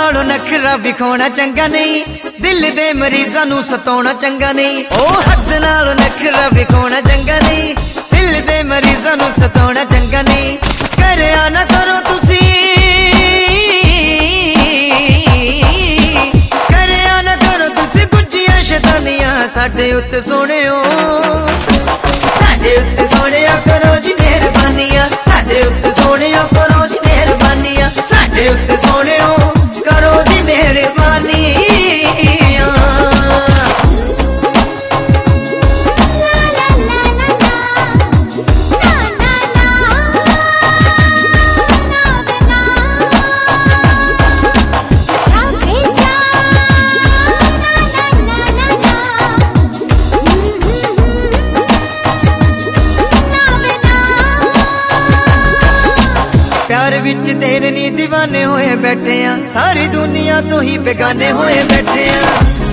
नालों नखरा विखाना चंगा नहीं, दिल दे मरीजां नू सताउणा चंगा नहीं। ओ हद नालों नखरा विखाना चंगा नहीं, दिल दे मरीजां नू सताउणा चंगा नहीं। करया ना करो तुसी, करया ना करो तुसी गुज्जियां शैतानियां साडे उत्ते सोहणियो, साडे उत्ते सोहणिया करो जी मेहरबानियां, साडे उत्ते सोहणिया करो जी मेहरबानियां, साडे उत्ते सोहणियो करो जी मेहरबानियां। प्यार विच तेरे नी दीवाने होए बैठे आ, सारी दुनिया तो ही बेगाने होए बैठे आ।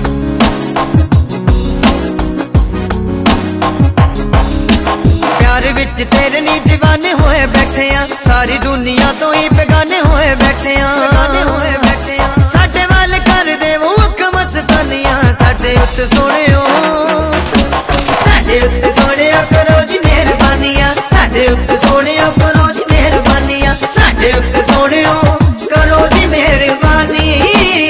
प्यार विच तेरे नी दीवाने होए बैठे आ, सारी दुनिया तो ही बेगाने होए बैठे आ। साडे वाल कर दे वो अख मस्तानियां, साडे उत्ते सोहणियो, साडे उत्ते सोहणिया करो जी मेहरबानियां, साडे उत्ते सोहणिया करो जी मेहरबानियां, साडे उत्ते सोहणियो करो जी मेहरबानियां।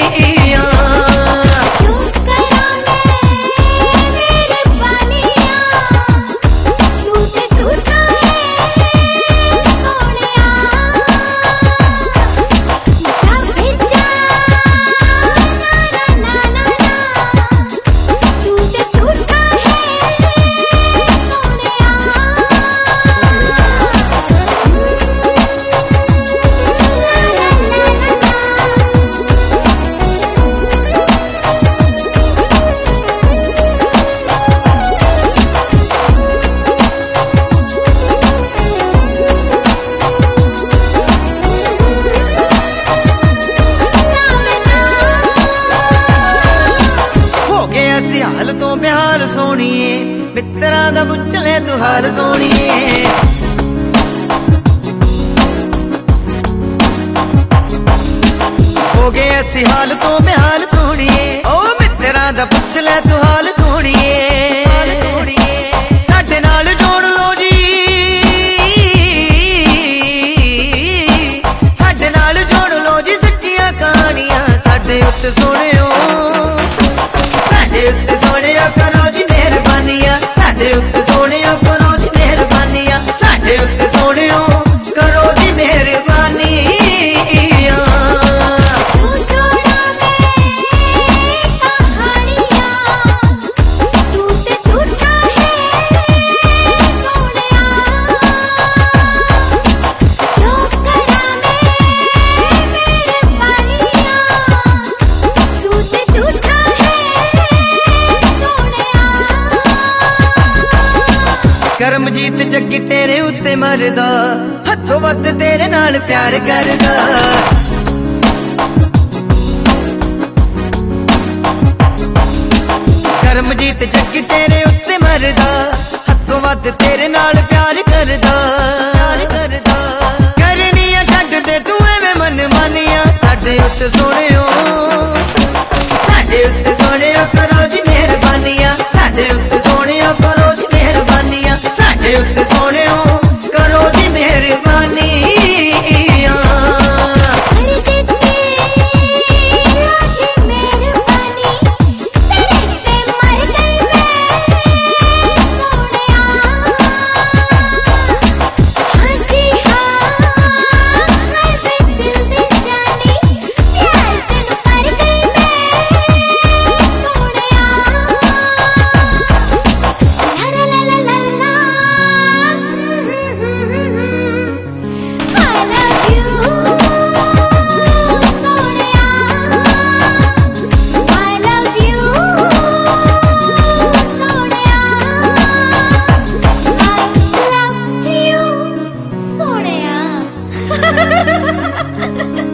हाल तो बेहाल सोहणिए, मित्रा दा मुंचले तू हाल सोहणिए। हो गए ऐसी हाल तो बेहाल सोहणिए, ओ मित्रा दा पुछले तू हाल सोहणिए। साडे नाल जोड़ लो जी, साडे नाल जोड़ लो जी सच्चियां कहानियां, साडे उत्ते सोहणियो, साडे उत्ते सोहणिया करो जी मेहरबानियां, साडे उत्ते सोहणिया करो जी मेहरबानियां, साडे उत्ते सोहणियो करो जी मेहरबानियां। करमजीत जग्गी तेरे उत्ते मरदा, हथों वध तेरे नाल प्यार करदा। करमजीत जग्गी तेरे उत्ते मरदा, हथों वध तेरे नाल प्यार करदा। करनियां छड्ड दे तू एवें मन मानियां, साडे उत्ते सोहणियो, साडे उत्ते सोहणियो करो जी मेहरबानियां, साडे उत्ते सोहणियो करो जी मेहरबानियां, साडे उत्ते सोहणियो करो जी मेहरबानियां। Ha ha ha ha!